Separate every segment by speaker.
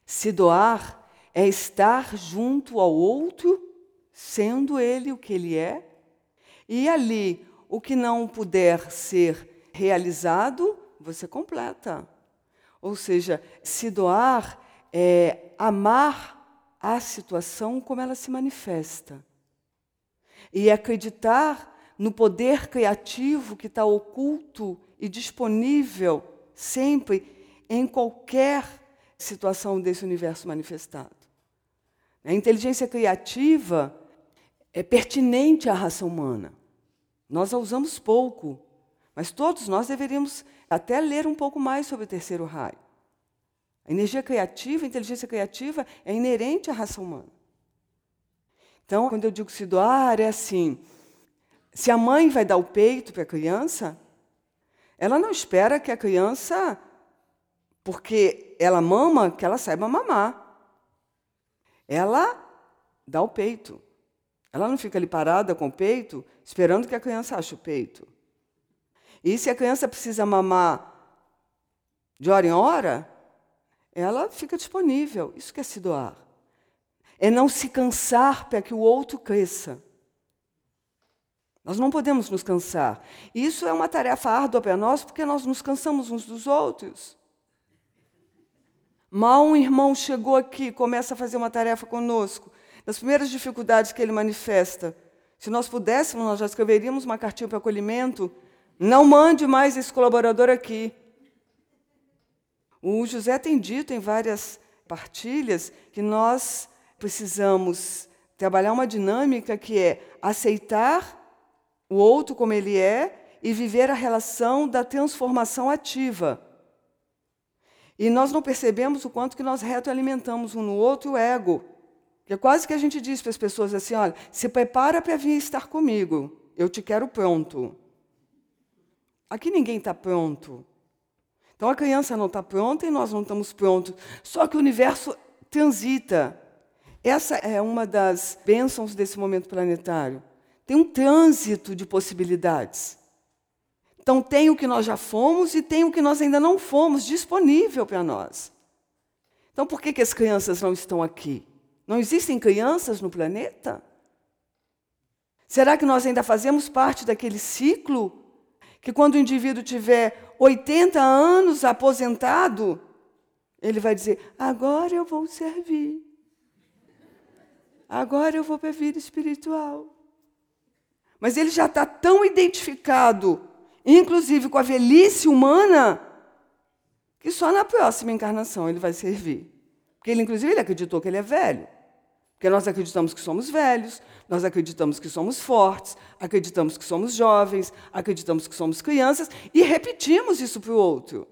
Speaker 1: Se doar é estar junto ao outro, sendo ele o que ele é, e ali, o que não puder ser realizado, você completa. Ou seja, se doar é amar a situação como ela se manifesta. E acreditar no poder criativo que está oculto e disponível sempre em qualquer situação desse universo manifestado. A inteligência criativa é pertinente à raça humana. Nós a usamos pouco, mas todos nós deveríamos até ler um pouco mais sobre o terceiro raio. A energia criativa, a inteligência criativa é inerente à raça humana. Então, quando eu digo se doar, é assim, se a mãe vai dar o peito para a criança, ela não espera que a criança, porque ela mama, que ela saiba mamar. Ela dá o peito. Ela não fica ali parada com o peito, esperando que a criança ache o peito. E se a criança precisa mamar de hora em hora, ela fica disponível. Isso que é se doar. É não se cansar para que o outro cresça. Nós não podemos nos cansar. Isso é uma tarefa árdua para nós, porque nós nos cansamos uns dos outros. Mal um irmão chegou aqui, começa a fazer uma tarefa conosco, das primeiras dificuldades que ele manifesta, se nós pudéssemos, nós já escreveríamos uma cartinha para acolhimento, não mande mais esse colaborador aqui. O José tem dito em várias partilhas que nós precisamos trabalhar uma dinâmica que é aceitar o outro como ele é e viver a relação da transformação ativa. E nós não percebemos o quanto que nós retroalimentamos um no outro o ego. Que é quase que a gente diz para as pessoas assim, olha, se prepara para vir estar comigo, eu te quero pronto. Aqui ninguém está pronto. Então a criança não está pronta e nós não estamos prontos. Só que o universo transita. Essa é uma das bênçãos desse momento planetário. Tem um trânsito de possibilidades. Então tem o que nós já fomos e tem o que nós ainda não fomos disponível para nós. Então por que as crianças não estão aqui? Não existem crianças no planeta? Será que nós ainda fazemos parte daquele ciclo que quando o indivíduo tiver 80 anos aposentado, ele vai dizer, agora eu vou servir. Agora eu vou para a vida espiritual. Mas ele já está tão identificado, inclusive com a velhice humana, que só na próxima encarnação ele vai servir. Porque ele, inclusive, ele acreditou que ele é velho. Porque nós acreditamos que somos velhos, nós acreditamos que somos fortes, acreditamos que somos jovens, acreditamos que somos crianças e repetimos isso para o outro.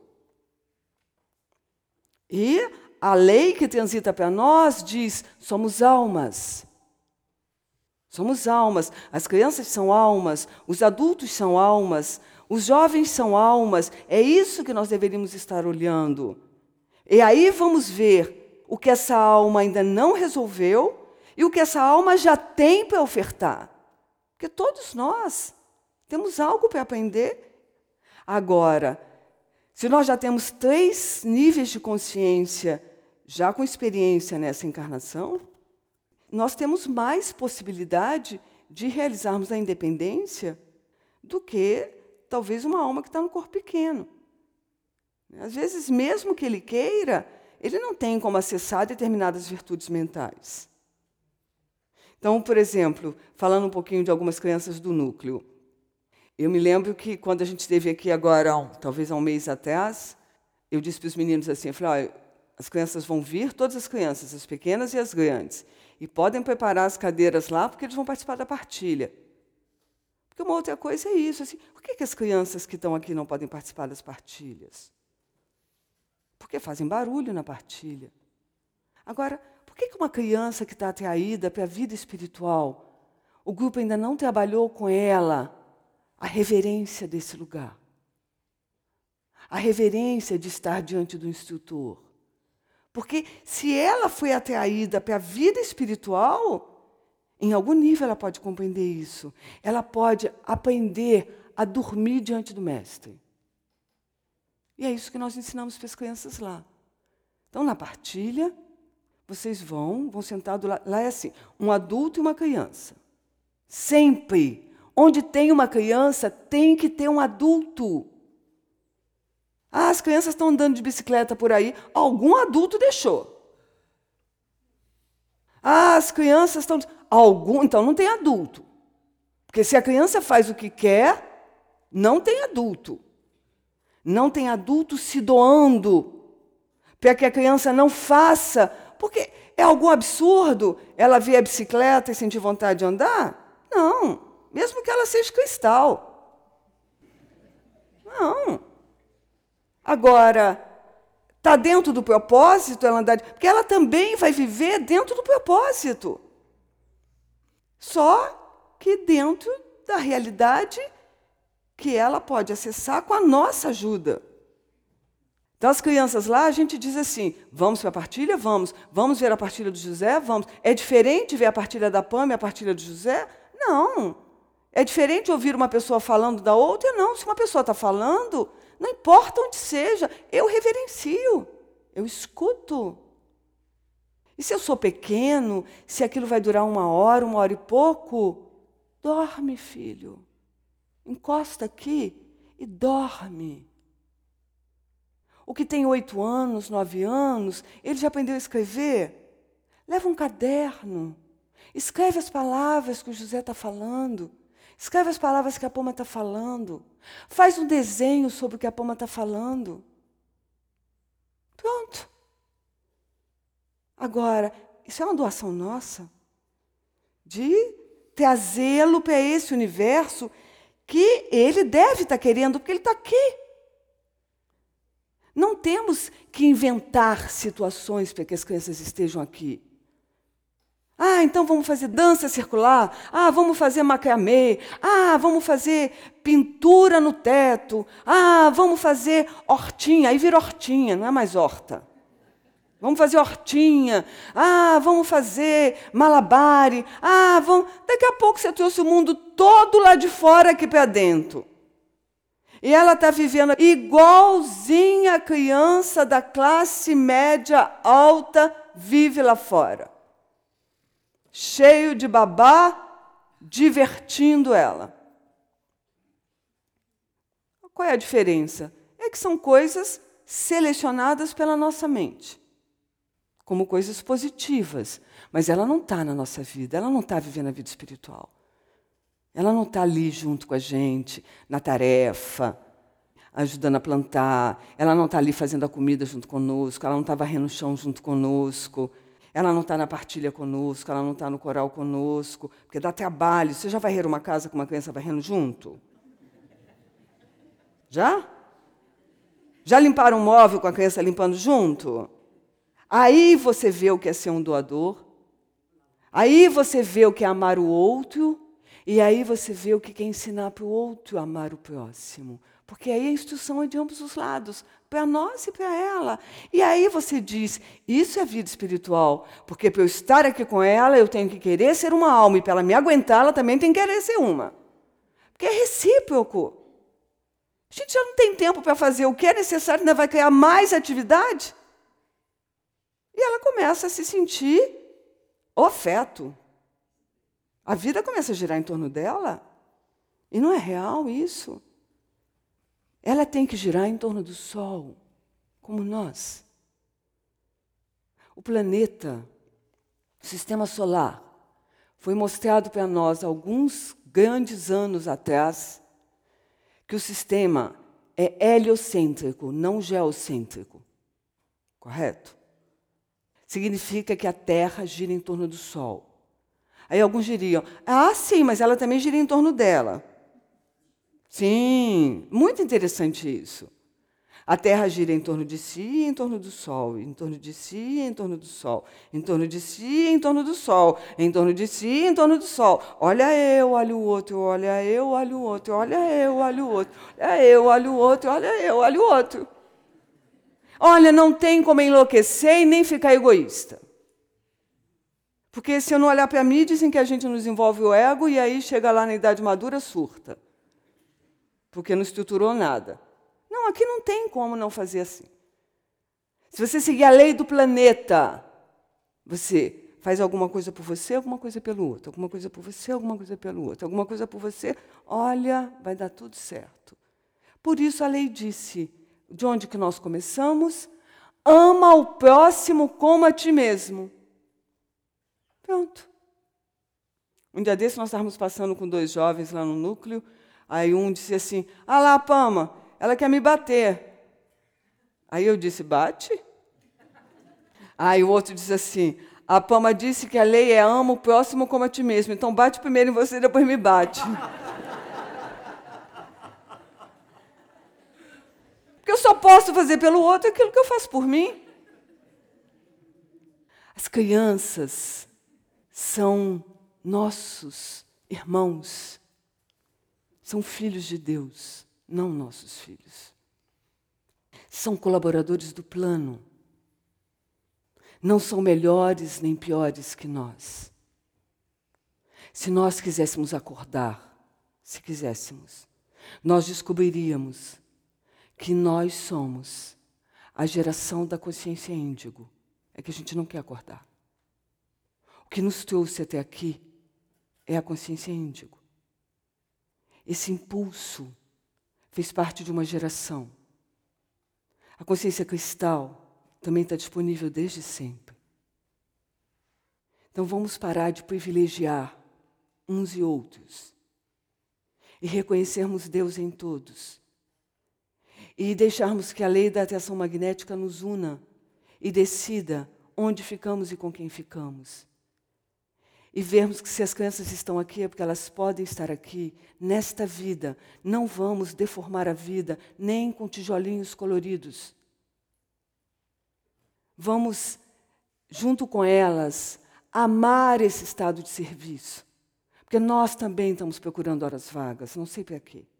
Speaker 1: E a lei que transita para nós diz, somos almas. Somos almas. As crianças são almas, os adultos são almas, os jovens são almas. É isso que nós deveríamos estar olhando. E aí vamos ver o que essa alma ainda não resolveu e o que essa alma já tem para ofertar. Porque todos nós temos algo para aprender. Agora, se nós já temos 3 níveis de consciência, já com experiência nessa encarnação, nós temos mais possibilidade de realizarmos a independência do que, talvez, uma alma que está no corpo pequeno. Às vezes, mesmo que ele queira, ele não tem como acessar determinadas virtudes mentais. Então, por exemplo, falando um pouquinho de algumas crianças do núcleo, eu me lembro que quando a gente esteve aqui agora, talvez há um mês atrás, eu disse para os meninos assim, eu falei, olha, as crianças vão vir, todas as crianças, as pequenas e as grandes, e podem preparar as cadeiras lá, porque eles vão participar da partilha. Porque uma outra coisa é isso, assim, por que as crianças que estão aqui não podem participar das partilhas? Porque fazem barulho na partilha. Agora, por que uma criança que está atraída para a vida espiritual, o grupo ainda não trabalhou com ela a reverência desse lugar? A reverência de estar diante do instrutor. Porque se ela foi atraída para a vida espiritual, em algum nível ela pode compreender isso. Ela pode aprender a dormir diante do mestre. E é isso que nós ensinamos para as crianças lá. Então, na partilha, vocês vão sentados lá. Lá é assim, um adulto e uma criança. Sempre. Onde tem uma criança, tem que ter um adulto. As crianças estão andando de bicicleta por aí, algum adulto deixou. As crianças estão... Então não tem adulto. Porque se a criança faz o que quer, não tem adulto. Não tem adulto se doando para que a criança não faça. Porque é algum absurdo ela ver a bicicleta e sentir vontade de andar? Não. Mesmo que ela seja cristal. Não. Agora, está dentro do propósito ela andar... Porque ela também vai viver dentro do propósito. Só que dentro da realidade que ela pode acessar com a nossa ajuda. Então, as crianças lá, a gente diz assim, vamos para a partilha? Vamos. Vamos ver a partilha do José? Vamos. É diferente ver a partilha da Pam e a partilha do José? Não. É diferente ouvir uma pessoa falando da outra? Não. Se uma pessoa está falando, não importa onde seja, eu reverencio, eu escuto. E se eu sou pequeno, se aquilo vai durar 1 hora e pouco, dorme, filho. Encosta aqui e dorme. O que tem 8 anos, 9 anos, ele já aprendeu a escrever? Leva um caderno. Escreve as palavras que o José está falando. Escreve as palavras que a Poma está falando. Faz um desenho sobre o que a Poma está falando. Pronto. Agora, isso é uma doação nossa de trazê-lo para esse universo que ele deve estar querendo, porque ele está aqui. Não temos que inventar situações para que as crianças estejam aqui. Então vamos fazer dança circular. Vamos fazer macramê. Vamos fazer pintura no teto. Vamos fazer hortinha. Aí vira hortinha, não é mais horta. Vamos fazer hortinha. Vamos fazer malabare. Daqui a pouco você trouxe o mundo todo lá de fora aqui para dentro. E ela está vivendo igualzinha a criança da classe média alta vive lá fora. Cheio de babá, divertindo ela. Qual é a diferença? É que são coisas selecionadas pela nossa mente, como coisas positivas. Mas ela não está na nossa vida, ela não está vivendo a vida espiritual. Ela não está ali junto com a gente, na tarefa, ajudando a plantar. Ela não está ali fazendo a comida junto conosco, ela não está varrendo o chão junto conosco. Ela não está na partilha conosco, ela não está no coral conosco, porque dá trabalho. Você já varreu uma casa com uma criança varrendo junto? Já? Já limparam um móvel com a criança limpando junto? Aí você vê o que é ser um doador, aí você vê o que é amar o outro, e aí você vê o que é ensinar para o outro a amar o próximo. Porque aí a instrução é de ambos os lados, para nós e para ela. E aí você diz, isso é vida espiritual, porque para eu estar aqui com ela, eu tenho que querer ser uma alma, e para ela me aguentar, ela também tem que querer ser uma. Porque é recíproco. A gente já não tem tempo para fazer o que é necessário, ainda vai criar mais atividade. E ela começa a se sentir o feto. A vida começa a girar em torno dela. E não é real isso. Ela tem que girar em torno do Sol, como nós. O planeta, o sistema solar, foi mostrado para nós alguns grandes anos atrás que o sistema é heliocêntrico, não geocêntrico. Correto? Significa que a Terra gira em torno do Sol. Aí alguns diriam, sim, mas ela também gira em torno dela. Sim, muito interessante isso. A Terra gira em torno de si e em torno do Sol, em torno de si e em torno do Sol, em torno de si e em torno do Sol, em torno de si e em torno do Sol. Olha eu, olha o outro, olha eu, olha o outro, olha eu, olha o outro, olha eu, olha o outro, olha eu, olha o outro. Olha, não tem como enlouquecer e nem ficar egoísta. Porque se eu não olhar para mim, dizem que a gente não desenvolve o ego e aí chega lá na idade madura, surta. Porque não estruturou nada. Não, aqui não tem como não fazer assim. Se você seguir a lei do planeta, você faz alguma coisa por você, alguma coisa pelo outro, alguma coisa por você, alguma coisa pelo outro, alguma coisa por você, olha, vai dar tudo certo. Por isso a lei disse, de onde que nós começamos? Ama o próximo como a ti mesmo. Pronto. Um dia desse nós estávamos passando com 2 jovens lá no núcleo, aí um disse assim, ah lá, Pama, ela quer me bater. Aí eu disse, bate? Aí o outro disse assim, a Pama disse que a lei é ama o próximo como a ti mesmo, então bate primeiro em você e depois me bate. Porque eu só posso fazer pelo outro aquilo que eu faço por mim. As crianças são nossos irmãos, são filhos de Deus, não nossos filhos. São colaboradores do plano. Não são melhores nem piores que nós. Se nós quiséssemos acordar, se quiséssemos, nós descobriríamos que nós somos a geração da consciência índigo. É que a gente não quer acordar. O que nos trouxe até aqui é a consciência índigo. Esse impulso fez parte de uma geração. A consciência cristal também está disponível desde sempre. Então vamos parar de privilegiar uns e outros e reconhecermos Deus em todos e deixarmos que a lei da atração magnética nos una e decida onde ficamos e com quem ficamos. E vermos que se as crianças estão aqui é porque elas podem estar aqui nesta vida. Não vamos deformar a vida nem com tijolinhos coloridos. Vamos, junto com elas, amar esse estado de serviço. Porque nós também estamos procurando horas vagas, não sei para quê.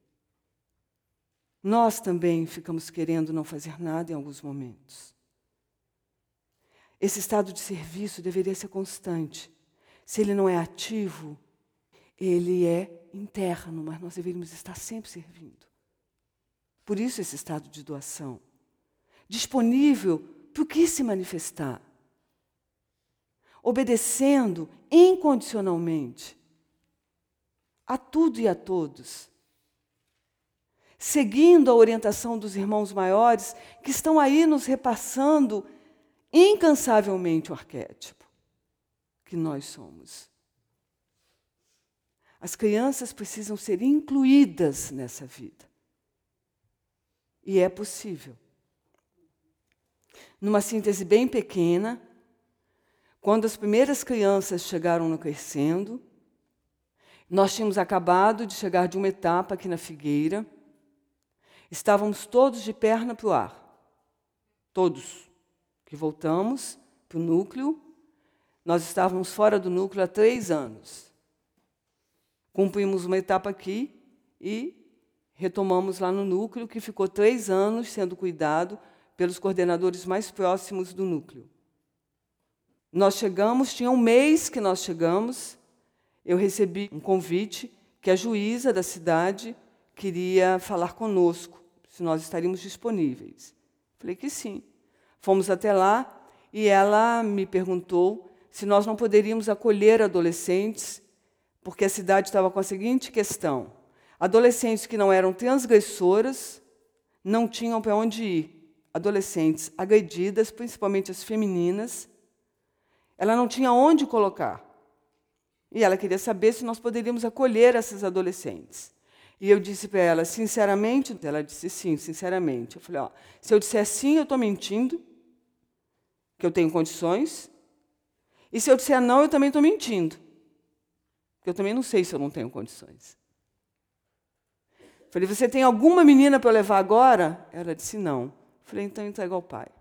Speaker 1: Nós também ficamos querendo não fazer nada em alguns momentos. Esse estado de serviço deveria ser constante. Se ele não é ativo, ele é interno, mas nós deveríamos estar sempre servindo. Por isso esse estado de doação. Disponível para o que se manifestar. Obedecendo incondicionalmente a tudo e a todos. Seguindo a orientação dos irmãos maiores que estão aí nos repassando incansavelmente o arquétipo que nós somos. As crianças precisam ser incluídas nessa vida. E é possível. Numa síntese bem pequena, quando as primeiras crianças chegaram no Crescendo, nós tínhamos acabado de chegar de uma etapa aqui na Figueira, estávamos todos de perna para o ar. Todos. Que voltamos para o núcleo, nós estávamos fora do núcleo há 3 anos. Cumprimos uma etapa aqui e retomamos lá no núcleo, que ficou 3 anos sendo cuidado pelos coordenadores mais próximos do núcleo. Nós chegamos, tinha 1 mês que nós chegamos, eu recebi um convite que a juíza da cidade queria falar conosco, se nós estaríamos disponíveis. Falei que sim. Fomos até lá e ela me perguntou se nós não poderíamos acolher adolescentes, porque a cidade estava com a seguinte questão: adolescentes que não eram transgressoras não tinham para onde ir. Adolescentes agredidas, principalmente as femininas, ela não tinha onde colocar. E ela queria saber se nós poderíamos acolher essas adolescentes. E eu disse para ela, sinceramente, ela disse sim, sinceramente. Eu falei, se eu disser sim, eu estou mentindo, que eu tenho condições, e se eu disser não, eu também estou mentindo, porque eu também não sei se eu não tenho condições. Falei, você tem alguma menina para eu levar agora? Ela disse não. Falei, então entrega ao pai.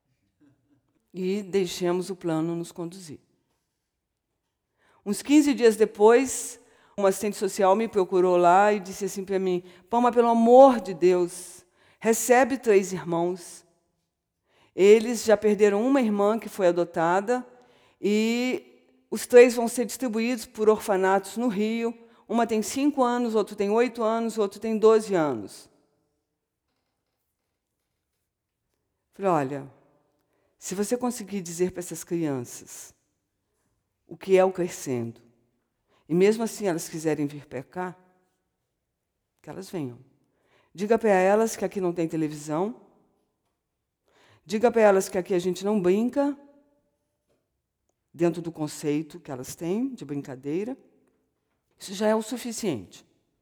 Speaker 1: E deixemos o plano nos conduzir. Uns 15 dias depois, uma assistente social me procurou lá e disse assim para mim, Palma, pelo amor de Deus, recebe 3 irmãos. Eles já perderam uma irmã que foi adotada e os 3 vão ser distribuídos por orfanatos no Rio. Uma tem 5 anos, outro tem 8 anos, outro tem 12 anos. Falei, olha, Se você conseguir dizer para essas crianças o que é o crescendo, e mesmo assim elas quiserem vir para cá, que elas venham. Diga para elas que aqui não tem televisão. Diga para elas que aqui a gente não brinca, dentro do conceito que elas têm de brincadeira. Isso já é o suficiente.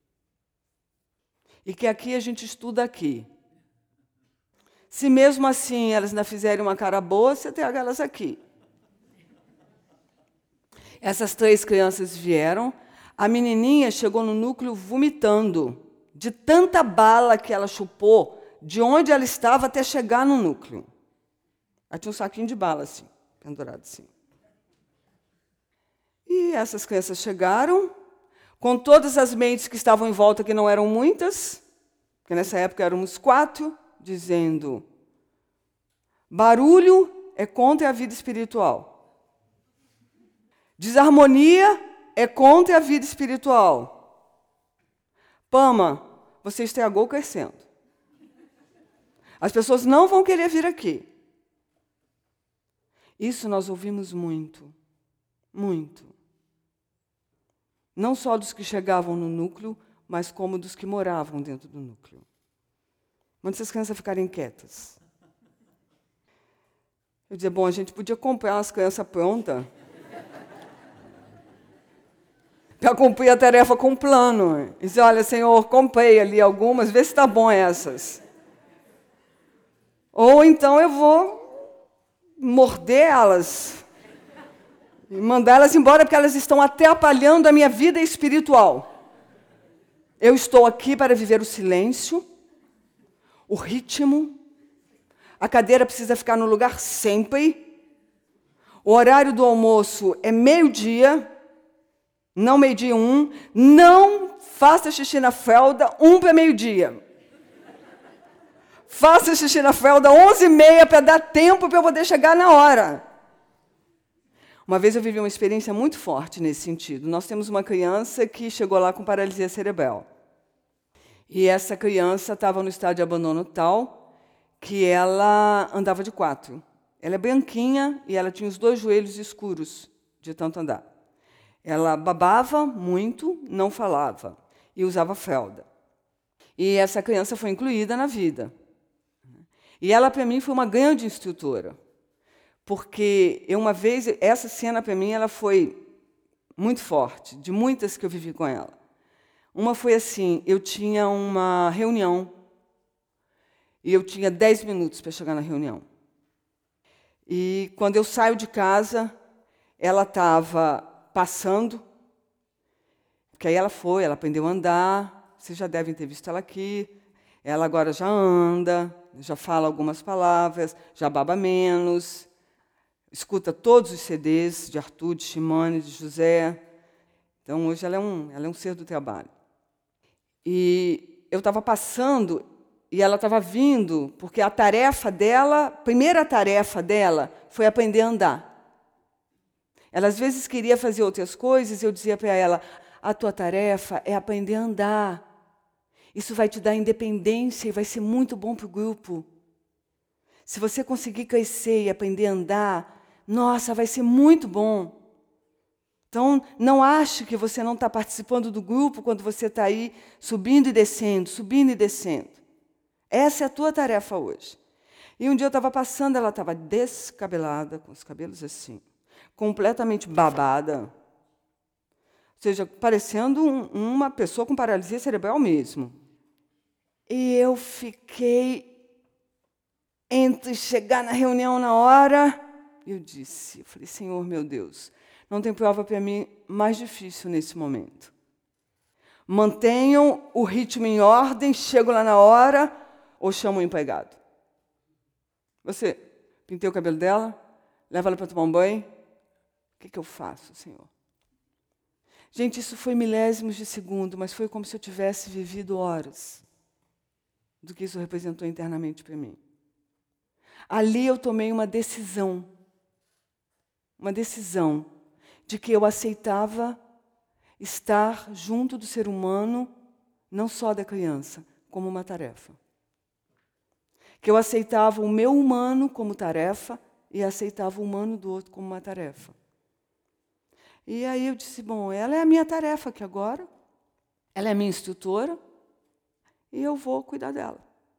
Speaker 1: E que aqui a gente estuda aqui. Se mesmo assim elas ainda fizerem uma cara boa, você traga elas aqui. Essas 3 crianças vieram. A menininha chegou no núcleo vomitando, de tanta bala que ela chupou, de onde ela estava até chegar no núcleo. Ela tinha um saquinho de bala, assim, pendurado assim. E essas crianças chegaram, com todas as mentes que estavam em volta, que não eram muitas, porque nessa época éramos 4, dizendo: barulho é contra a vida espiritual. Desarmonia é contra a vida espiritual. Pama, você estragou o crescendo. As pessoas não vão querer vir aqui. Isso nós ouvimos muito, muito. Não só dos que chegavam no núcleo, mas como dos que moravam dentro do núcleo. Manda essas crianças ficarem quietas. Eu dizia, bom, a gente podia comprar umas crianças prontas para cumprir a tarefa com plano. E dizer, olha, Senhor, comprei ali algumas, vê se está bom essas. Ou então eu vou morder elas e mandar elas embora, porque elas estão atrapalhando a minha vida espiritual. Eu estou aqui para viver o silêncio, o ritmo. A cadeira precisa ficar no lugar sempre. O horário do almoço é 12:00, não 12:01. Não faça xixi na fralda 1 para 12:00. Faça xixi na fralda 11:30 para dar tempo para eu poder chegar na hora. Uma vez eu vivi uma experiência muito forte nesse sentido. Nós temos uma criança que chegou lá com paralisia cerebral. E essa criança estava no estado de abandono tal que ela andava de 4. Ela é branquinha e ela tinha os 2 joelhos escuros de tanto andar. Ela babava muito, não falava e usava fralda. E essa criança foi incluída na vida. E ela, para mim, foi uma grande instrutora. Porque uma vez, essa cena, para mim, ela foi muito forte, de muitas que eu vivi com ela. Uma foi assim, eu tinha uma reunião, e eu tinha 10 minutos para chegar na reunião. E quando eu saio de casa, ela estava passando, porque aí ela aprendeu a andar, vocês já devem ter visto ela aqui, ela agora já anda, já fala algumas palavras, já baba menos, escuta todos os CDs de Arthur, de Shimane, de José. Então, hoje ela é um ser do trabalho. E eu estava passando e ela estava vindo, porque a primeira tarefa dela foi aprender a andar. Ela, às vezes, queria fazer outras coisas e eu dizia para ela, a tua tarefa é aprender a andar. Isso vai te dar independência e vai ser muito bom para o grupo. Se você conseguir crescer e aprender a andar, nossa, vai ser muito bom. Então, não ache que você não está participando do grupo quando você está aí subindo e descendo, subindo e descendo. Essa é a tua tarefa hoje. E um dia eu estava passando, ela estava descabelada, com os cabelos assim, completamente babada. Ou seja, parecendo uma pessoa com paralisia cerebral mesmo. E eu fiquei entre chegar na reunião na hora, eu falei, Senhor, meu Deus, não tem prova para mim mais difícil nesse momento. Mantenham o ritmo em ordem, chego lá na hora, ou chamo o empregado. Você, pintei o cabelo dela, leva ela para tomar um banho, o que eu faço, Senhor? Gente, isso foi milésimos de segundo, mas foi como se eu tivesse vivido horas do que isso representou internamente para mim. Ali eu tomei uma decisão de que eu aceitava estar junto do ser humano, não só da criança, como uma tarefa. Que eu aceitava o meu humano como tarefa e aceitava o humano do outro como uma tarefa. E aí eu disse, bom, ela é a minha tarefa aqui agora, ela é a minha instrutora, e eu vou cuidar dela.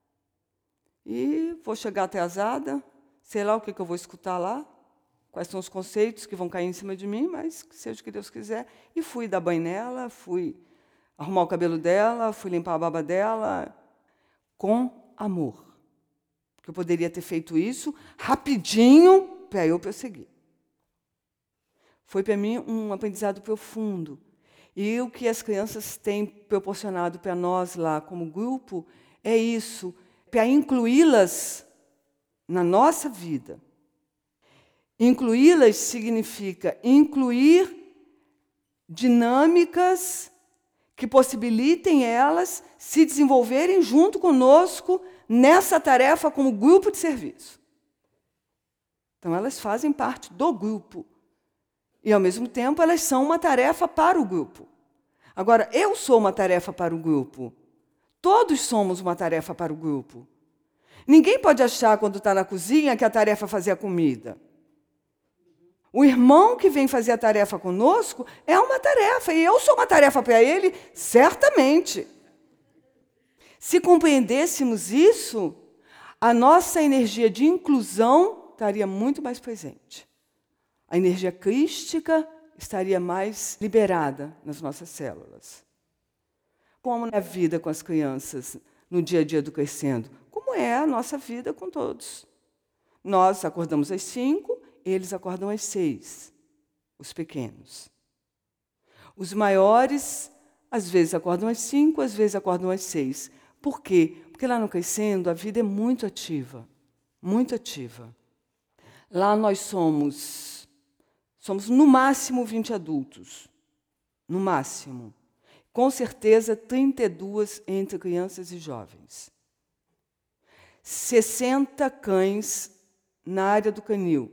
Speaker 1: E vou chegar atrasada, sei lá o que eu vou escutar lá, quais são os conceitos que vão cair em cima de mim, mas que seja o que Deus quiser. E fui dar banho nela, fui arrumar o cabelo dela, fui limpar a baba dela, com amor. Porque eu poderia ter feito isso rapidinho para eu prosseguir. Foi para mim um aprendizado profundo. E o que as crianças têm proporcionado para nós lá como grupo é isso, para incluí-las na nossa vida. Incluí-las significa incluir dinâmicas que possibilitem elas se desenvolverem junto conosco nessa tarefa como grupo de serviço. Então, elas fazem parte do grupo. E, ao mesmo tempo, elas são uma tarefa para o grupo. Agora, eu sou uma tarefa para o grupo. Todos somos uma tarefa para o grupo. Ninguém pode achar, quando está na cozinha, que a tarefa é fazer a comida. O irmão que vem fazer a tarefa conosco é uma tarefa, e eu sou uma tarefa para ele, certamente. Se compreendêssemos isso, a nossa energia de inclusão estaria muito mais presente. A energia crística estaria mais liberada nas nossas células. Como é a vida com as crianças no dia a dia do crescendo? Como é a nossa vida com todos? Nós acordamos às 5, eles acordam às 6, os pequenos. Os maiores, às vezes acordam às 5, às vezes acordam às 6. Por quê? Porque lá no crescendo a vida é muito ativa, muito ativa. Lá nós somos no máximo 20 adultos, no máximo. Com certeza 32 entre crianças e jovens. 60 cães na área do canil.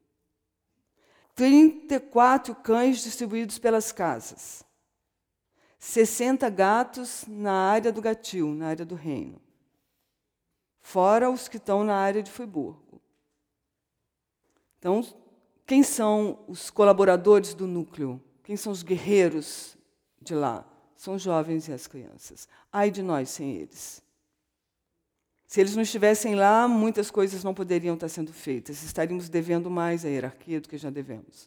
Speaker 1: 34 cães distribuídos pelas casas. 60 gatos na área do gatil, na área do reino. Fora os que estão na área de Friburgo. Então, quem são os colaboradores do núcleo? Quem são os guerreiros de lá? São os jovens e as crianças. Ai de nós sem eles. Se eles não estivessem lá, muitas coisas não poderiam estar sendo feitas. Estaríamos devendo mais à hierarquia do que já devemos.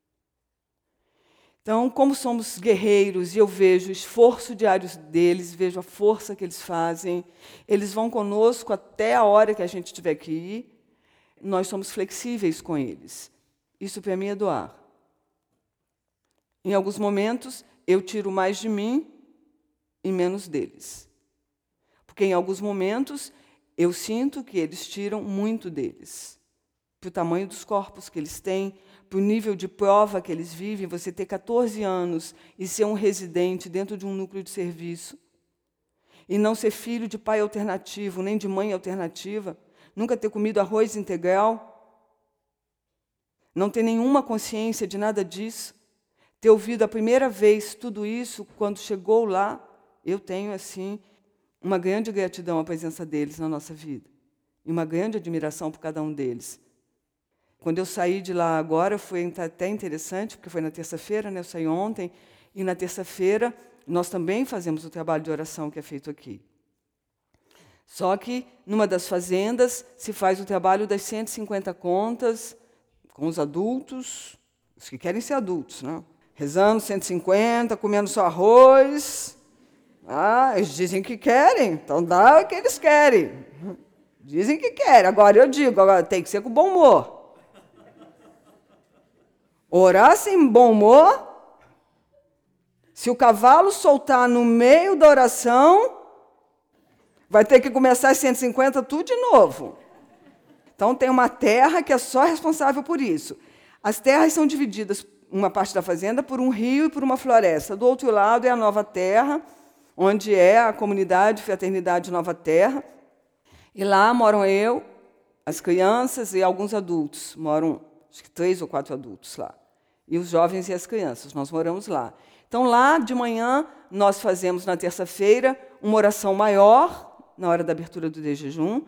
Speaker 1: Então, como somos guerreiros e eu vejo o esforço diário deles, vejo a força que eles fazem, eles vão conosco até a hora que a gente tiver que ir, nós somos flexíveis com eles. Isso para mim é doar. Em alguns momentos, eu tiro mais de mim e menos deles. Porque em alguns momentos, eu sinto que eles tiram muito deles. Para o tamanho dos corpos que eles têm, para o nível de prova que eles vivem, você ter 14 anos e ser um residente dentro de um núcleo de serviço, e não ser filho de pai alternativo, nem de mãe alternativa, nunca ter comido arroz integral, não ter nenhuma consciência de nada disso, ter ouvido a primeira vez tudo isso, quando chegou lá, eu tenho, assim, uma grande gratidão à presença deles na nossa vida, e uma grande admiração por cada um deles. Quando eu saí de lá agora, foi até interessante, porque foi na terça-feira, né? Eu saí ontem, e na terça-feira nós também fazemos o trabalho de oração que é feito aqui. Só que, numa das fazendas, se faz o trabalho das 150 contas, com os adultos, os que querem ser adultos, né? Rezando 150, comendo só arroz. Eles dizem que querem, então dá o que eles querem. Dizem que querem. Agora eu digo, tem que ser com bom humor. Orar sem bom humor, se o cavalo soltar no meio da oração, vai ter que começar as 150 tudo de novo. Então, tem uma terra que é só responsável por isso. As terras são divididas, uma parte da fazenda, por um rio e por uma floresta. Do outro lado é a Nova Terra, onde é a comunidade Fraternidade Nova Terra. E lá moram eu, as crianças e alguns adultos. Moram, acho que 3 ou 4 adultos lá. E os jovens e as crianças, nós moramos lá. Então, lá de manhã, nós fazemos, na terça-feira, uma oração maior, na hora da abertura do jejum.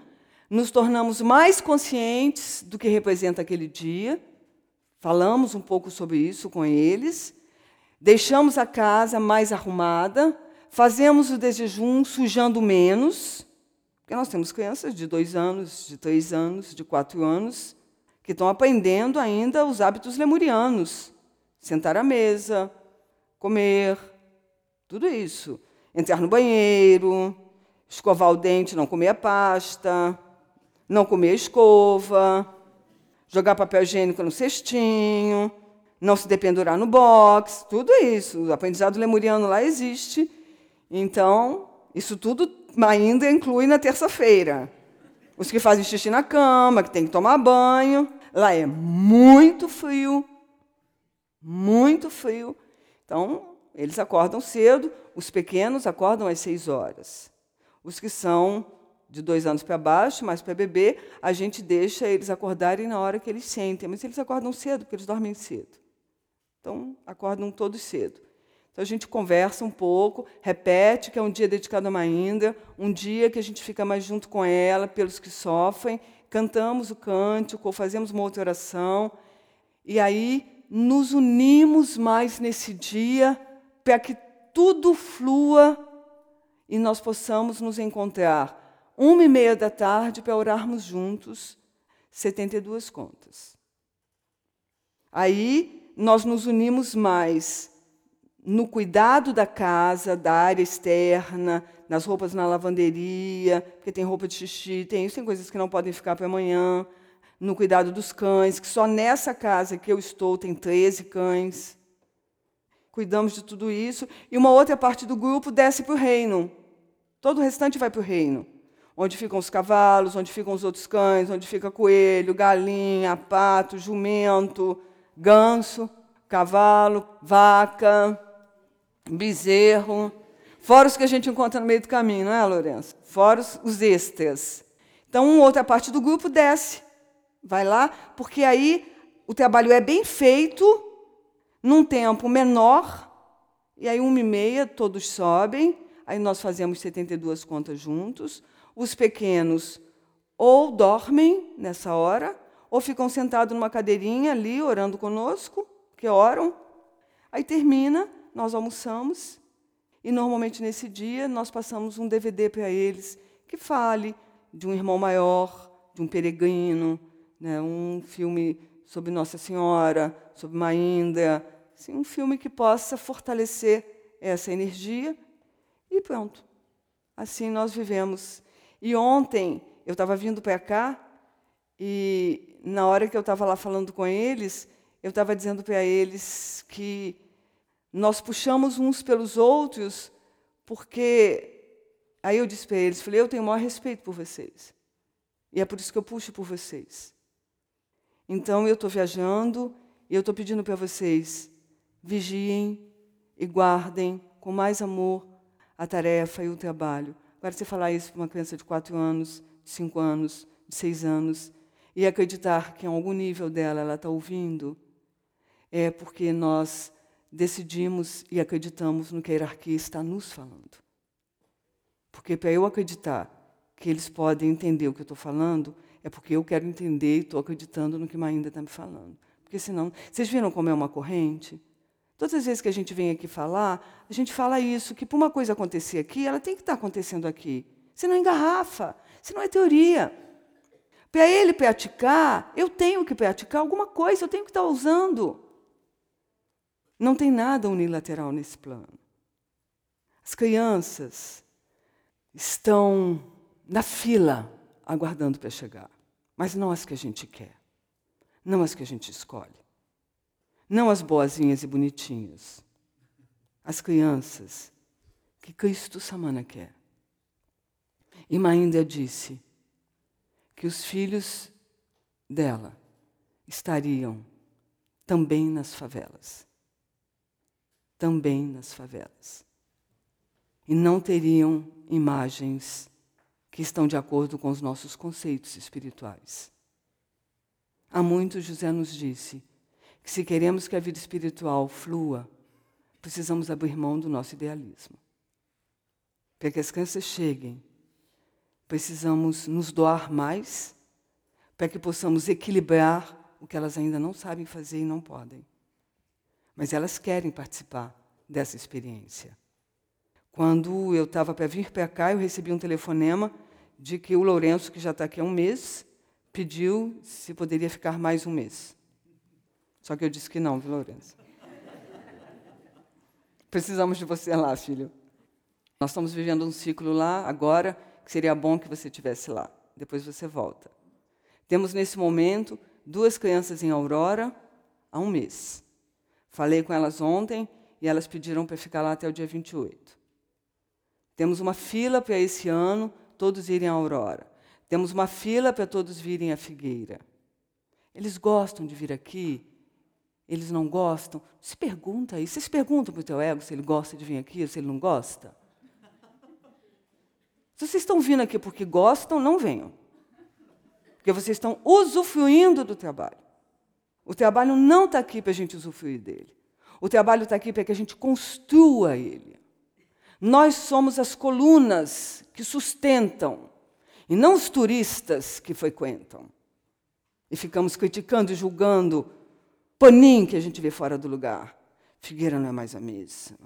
Speaker 1: nos tornamos mais conscientes do que representa aquele dia, falamos um pouco sobre isso com eles, deixamos a casa mais arrumada, fazemos o desjejum sujando menos, porque nós temos crianças de 2 anos, de 3 anos, de 4 anos, que estão aprendendo ainda os hábitos lemurianos. Sentar à mesa, comer, tudo isso. Entrar no banheiro, escovar o dente, não comer a pasta, não comer a escova, jogar papel higiênico no cestinho, não se dependurar no box, tudo isso. O aprendizado lemuriano lá existe. Então, isso tudo ainda inclui na terça-feira. Os que fazem xixi na cama, que tem que tomar banho. Lá é muito frio. Muito frio. Então, eles acordam cedo. Os pequenos acordam às 6 horas. Os que são de 2 anos para baixo, mais para bebê, a gente deixa eles acordarem na hora que eles sentem. Mas eles acordam cedo, porque eles dormem cedo. Então, acordam todos cedo. Então, a gente conversa um pouco, repete que é um dia dedicado a Mainda, um dia que a gente fica mais junto com ela, pelos que sofrem, cantamos o cântico, fazemos uma outra oração, e aí nos unimos mais nesse dia para que tudo flua e nós possamos nos encontrar 1h30 da tarde para orarmos juntos 72 contas. Aí nós nos unimos mais no cuidado da casa, da área externa, nas roupas na lavanderia, porque tem roupa de xixi, tem coisas que não podem ficar para amanhã, no cuidado dos cães, que só nessa casa que eu estou tem 13 cães. Cuidamos de tudo isso. E uma outra parte do grupo desce para o reino. Todo o restante vai para o reino. Onde ficam os cavalos, onde ficam os outros cães, onde fica coelho, galinha, pato, jumento, ganso, cavalo, vaca, bezerro, fora os que a gente encontra no meio do caminho, não é, Lourenço? Fora os extras. Então, outra parte do grupo desce, vai lá, porque aí o trabalho é bem feito, num tempo menor, e aí 1h30 todos sobem, aí nós fazemos 72 contas juntos, os pequenos ou dormem nessa hora, ou ficam sentados numa cadeirinha ali, orando conosco, que oram, aí termina, nós almoçamos, e normalmente nesse dia nós passamos um DVD para eles que fale de um irmão maior, de um peregrino, né, um filme sobre Nossa Senhora, sobre Mainda, assim, um filme que possa fortalecer essa energia, e pronto. Assim nós vivemos. E ontem eu estava vindo para cá, e na hora que eu estava lá falando com eles, eu estava dizendo para eles que nós puxamos uns pelos outros, porque aí eu disse para eles, falei, eu tenho o maior respeito por vocês. E é por isso que eu puxo por vocês. Então eu estou viajando e eu estou pedindo para vocês, vigiem e guardem com mais amor a tarefa e o trabalho. Agora, você falar isso para uma criança de 4 anos, de 5 anos, de 6 anos, e acreditar que em algum nível dela ela está ouvindo, é porque nós decidimos e acreditamos no que a hierarquia está nos falando. Porque para eu acreditar que eles podem entender o que eu estou falando, é porque eu quero entender e estou acreditando no que Mainda está me falando. Porque senão, vocês viram como é uma corrente? Todas as vezes que a gente vem aqui falar, a gente fala isso, que para uma coisa acontecer aqui, ela tem que estar acontecendo aqui. Senão engarrafa, senão é teoria. Para ele praticar, eu tenho que praticar alguma coisa, eu tenho que estar usando. Não tem nada unilateral nesse plano. As crianças estão na fila, aguardando para chegar. Mas não as que a gente quer. Não as que a gente escolhe. Não as boazinhas e bonitinhas. As crianças que Cristo Samana quer. E Mainda disse que os filhos dela estariam também nas favelas. Também nas favelas. E não teriam imagens que estão de acordo com os nossos conceitos espirituais. Há muito José nos disse que se queremos que a vida espiritual flua, precisamos abrir mão do nosso idealismo. Para que as crianças cheguem Precisamos nos doar mais para que possamos equilibrar o que elas ainda não sabem fazer e não podem. Mas elas querem participar dessa experiência. Quando eu estava para vir para cá, eu recebi um telefonema de que o Lourenço, que já está aqui há um mês, pediu se poderia ficar mais um mês. Só que eu disse que não, viu, Lourenço? Precisamos de você lá, filho. Nós estamos vivendo um ciclo lá agora, que seria bom que você estivesse lá. Depois você volta. Temos, nesse momento, 2 crianças em Aurora há um mês. Falei com elas ontem e elas pediram para ficar lá até o dia 28. Temos uma fila para esse ano todos irem à Aurora. Temos uma fila para todos virem à Figueira. Eles gostam de vir aqui? Eles não gostam? Se pergunta aí. Você se pergunta para o teu ego se ele gosta de vir aqui ou se ele não gosta? Se vocês estão vindo aqui porque gostam, não venham. Porque vocês estão usufruindo do trabalho. O trabalho não está aqui para a gente usufruir dele. O trabalho está aqui para que a gente construa ele. Nós somos as colunas que sustentam, e não os turistas que frequentam. E ficamos criticando e julgando paninho que a gente vê fora do lugar. Figueira não é mais a mesma.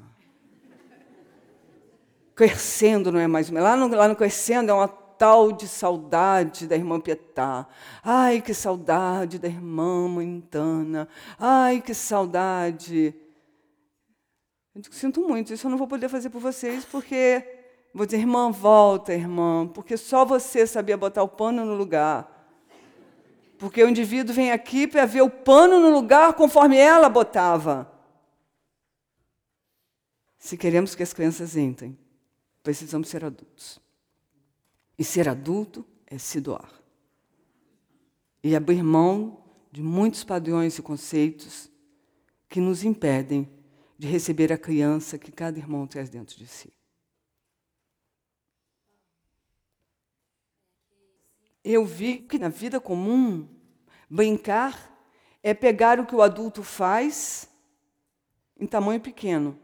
Speaker 1: Crescendo não é mais a mesma. Lá no Crescendo é uma tal de saudade da irmã Pietá. Ai, que saudade da irmã Montana. Ai, que saudade. Eu digo, sinto muito, isso eu não vou poder fazer por vocês, porque vou dizer, irmã, volta, irmã, porque só você sabia botar o pano no lugar. Porque o indivíduo vem aqui para ver o pano no lugar conforme ela botava. Se queremos que as crianças entrem, precisamos ser adultos. E ser adulto é se doar. E abrir mão de muitos padrões e conceitos que nos impedem de receber a criança que cada irmão traz dentro de si. Eu vi que na vida comum, brincar é pegar o que o adulto faz em tamanho pequeno.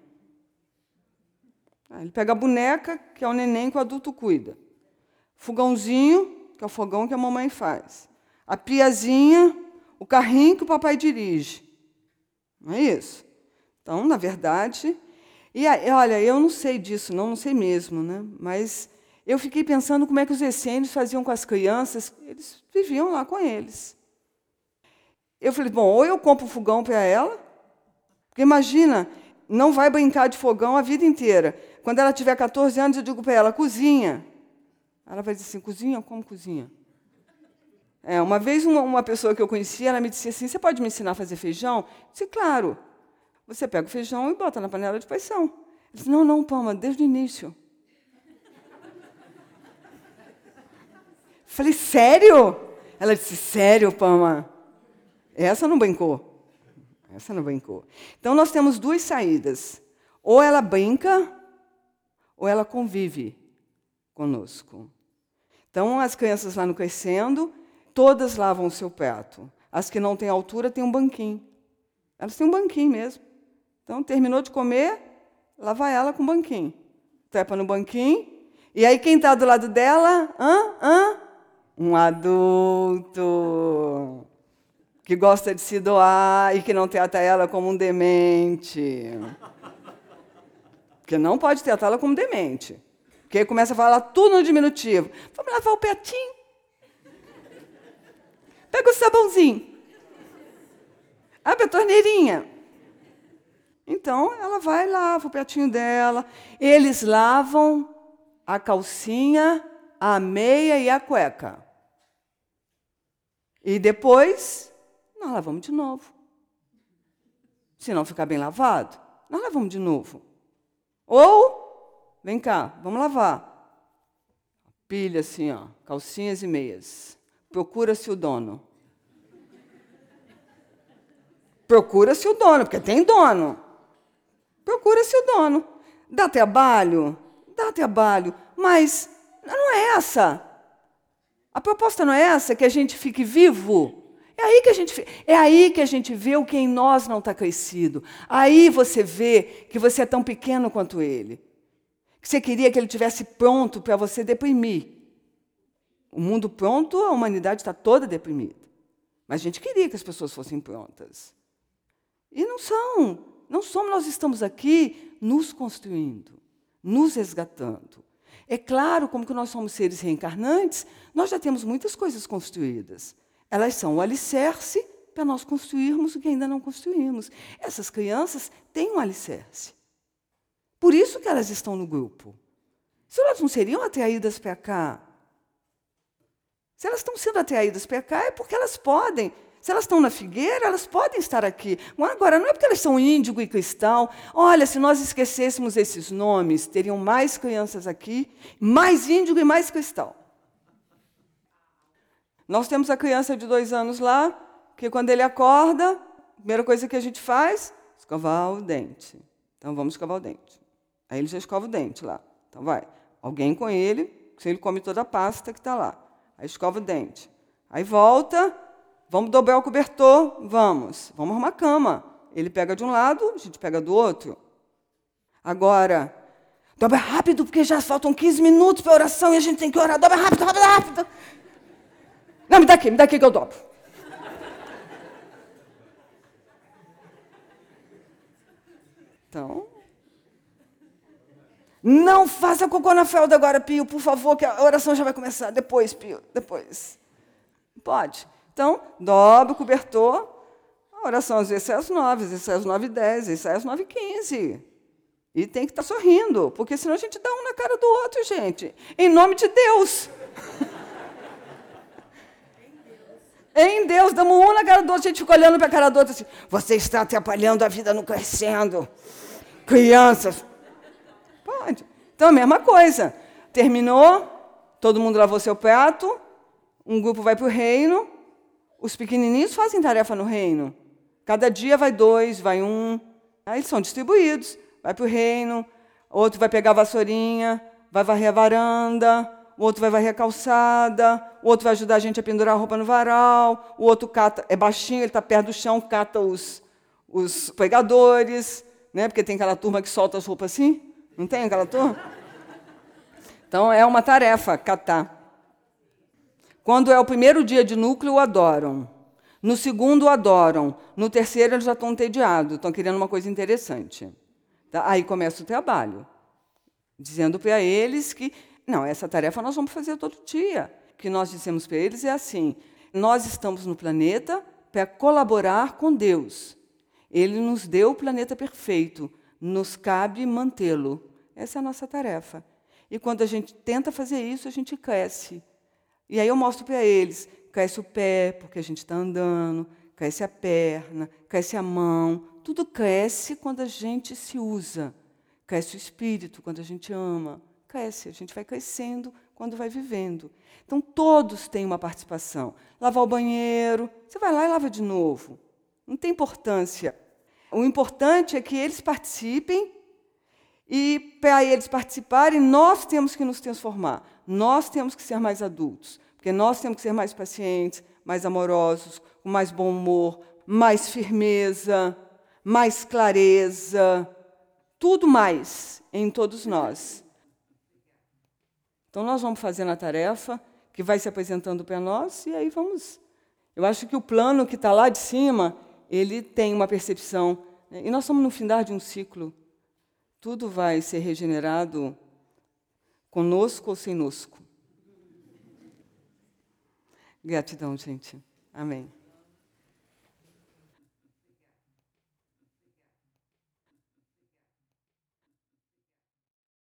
Speaker 1: Ele pega a boneca, que é o neném que o adulto cuida. Fogãozinho, que é o fogão que a mamãe faz. A piazinha, o carrinho que o papai dirige. Não é isso? Então, na verdade... E olha, eu não sei disso, não sei mesmo, né? Mas eu fiquei pensando como é que os essênios faziam com as crianças. Eles viviam lá com eles. Eu falei, bom, ou eu compro um fogão para ela, porque imagina, não vai brincar de fogão a vida inteira. Quando ela tiver 14 anos, eu digo para ela, cozinha. Ela vai dizer assim, cozinha? Como cozinha? Uma vez uma pessoa que eu conhecia, ela me disse assim, você pode me ensinar a fazer feijão? Eu disse, claro. Você pega o feijão e bota na panela de pressão. Eu disse, não, Pama, desde o início. Falei, sério? Ela disse, sério, Pama? Essa não brincou. Então, nós temos 2 saídas. Ou ela brinca, ou ela convive conosco. Então, as crianças lá no Crescendo, todas lavam o seu prato. As que não têm altura têm um banquinho. Elas têm um banquinho mesmo. Então, terminou de comer, lá vai ela com o banquinho. Trepa no banquinho. E aí, quem está do lado dela? Um adulto que gosta de se doar e que não trata ela como um demente. Porque não pode tratá-la como demente. Porque aí começa a falar tudo no diminutivo. Vamos lavar o pratinho. Pega o sabãozinho. Abre a torneirinha. Então, ela vai e lava o pratinho dela. Eles lavam a calcinha, a meia e a cueca. E depois, nós lavamos de novo. Se não ficar bem lavado, nós lavamos de novo. Ou, vem cá, vamos lavar. Pilha assim, ó, calcinhas e meias. Procura-se o dono. Procura-se o dono, porque tem dono. Procura-se o dono. Dá trabalho? Dá trabalho. Mas não é essa. A proposta não é essa, que a gente fique vivo. É aí que a gente vê o que em nós não está crescido. Aí você vê que você é tão pequeno quanto ele. Que você queria que ele estivesse pronto para você deprimir. O mundo pronto, a humanidade está toda deprimida. Mas a gente queria que as pessoas fossem prontas. E não são. Não somos, nós estamos aqui nos construindo, nos resgatando. É claro, como que nós somos seres reencarnantes, nós já temos muitas coisas construídas. Elas são o alicerce para nós construirmos o que ainda não construímos. Essas crianças têm um alicerce. Por isso que elas estão no grupo. Se elas não seriam atraídas para cá, se elas estão sendo atraídas para cá, é porque elas podem. Se elas estão na figueira, elas podem estar aqui. Agora, não é porque elas são índigo e cristal. Olha, se nós esquecêssemos esses nomes, teriam mais crianças aqui, mais índigo e mais cristal. Nós temos a criança de 2 anos lá, que quando ele acorda, a primeira coisa que a gente faz, escovar o dente. Então, vamos escovar o dente. Aí ele já escova o dente lá. Então, vai. Alguém com ele, se ele come toda a pasta que está lá. Aí escova o dente. Aí volta, vamos dobrar o cobertor, vamos arrumar a cama. Ele pega de um lado, a gente pega do outro. Agora, dobra rápido, porque já faltam 15 minutos para a oração e a gente tem que orar. Dobra rápido, rápido, rápido. Não, me dá aqui que eu dobro. Então, não faça cocô na fralda agora, Pio, por favor, que a oração já vai começar. Depois, Pio, depois. Pode. Então, dobra o cobertor. A oração às vezes sai às 9, às vezes sai às 9h10, às vezes sai às 9h15. E tem que estar sorrindo, porque senão a gente dá um na cara do outro, gente. Em nome de Deus. Em Deus, damos um na cara do outro, a gente fica olhando para a cara do outro assim, você está atrapalhando a vida no crescendo. Crianças. Pode. Então, a mesma coisa. Terminou, todo mundo lavou seu prato, um grupo vai para o reino, os pequenininhos fazem tarefa no reino. Cada dia vai 2, vai 1. Aí eles são distribuídos. Vai para o reino, outro vai pegar a vassourinha, vai varrer a varanda, o outro vai varrer a calçada, o outro vai ajudar a gente a pendurar a roupa no varal, o outro cata, é baixinho, ele está perto do chão, cata os pregadores, né? Porque tem aquela turma que solta as roupas assim. Não tem aquela turma? Então, é uma tarefa catar. Quando é o primeiro dia de núcleo, adoram. No segundo, adoram. No terceiro, eles já estão entediados, estão querendo uma coisa interessante. Tá? Aí começa o trabalho, dizendo para eles que, não, essa tarefa nós vamos fazer todo dia. O que nós dissemos para eles é assim, nós estamos no planeta para colaborar com Deus. Ele nos deu o planeta perfeito, nos cabe mantê-lo. Essa é a nossa tarefa. E quando a gente tenta fazer isso, a gente cresce. E aí eu mostro para eles, cresce o pé, porque a gente está andando, cresce a perna, cresce a mão. Tudo cresce quando a gente se usa. Cresce o espírito quando a gente ama. Cresce, a gente vai crescendo quando vai vivendo. Então, todos têm uma participação. Lavar o banheiro, você vai lá e lava de novo. Não tem importância. O importante é que eles participem e, para eles participarem, nós temos que nos transformar. Nós temos que ser mais adultos, porque nós temos que ser mais pacientes, mais amorosos, com mais bom humor, mais firmeza, mais clareza, tudo mais em todos nós. Então, nós vamos fazendo a tarefa que vai se apresentando para nós e aí vamos. Eu acho que o plano que está lá de cima, ele tem uma percepção. E nós estamos no findar de um ciclo. Tudo vai ser regenerado conosco ou senosco. Gratidão, gente. Amém.